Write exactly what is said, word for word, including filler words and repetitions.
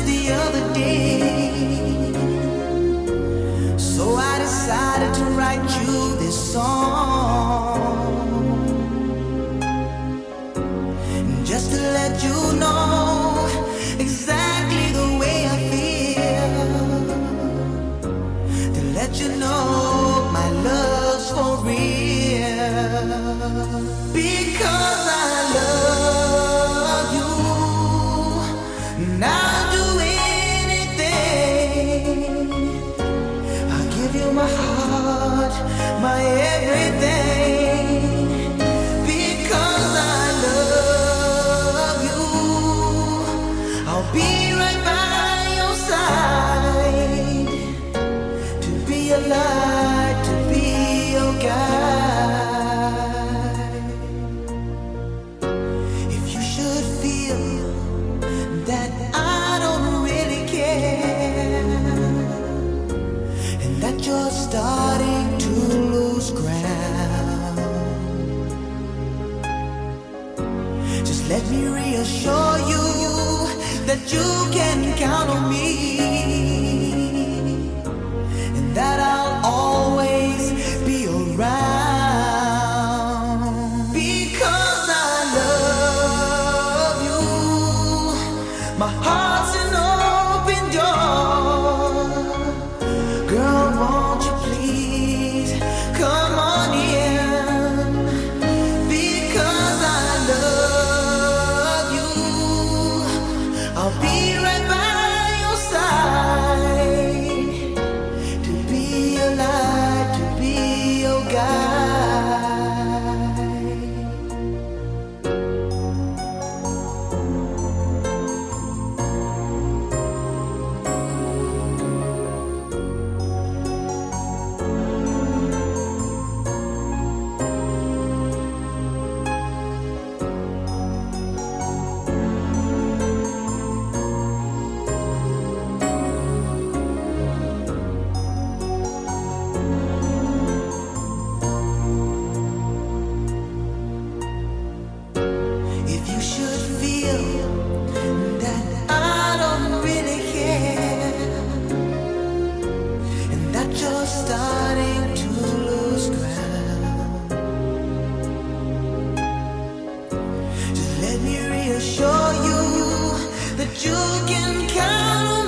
just the other day. So I decided to write you this song, just to let you know exactly the way I feel, to let you know my love's for real, because I love you, and I'll do anything. I'll give you my heart, my everything, because I love you. I'll be right by your side, to be your light, to be your guide. If you should feel that I don't really care, and that you're starting to lose ground, just let me reassure you that you can count on me, and that I'll always be around, because I love you. My heart's an open door. Girl, won't you please come on in, because I love you. I'll be right by your side, to be your light, to be your guide. If you should feel that I don't really care, and that you're starting to lose ground, just let me reassure you that you can count on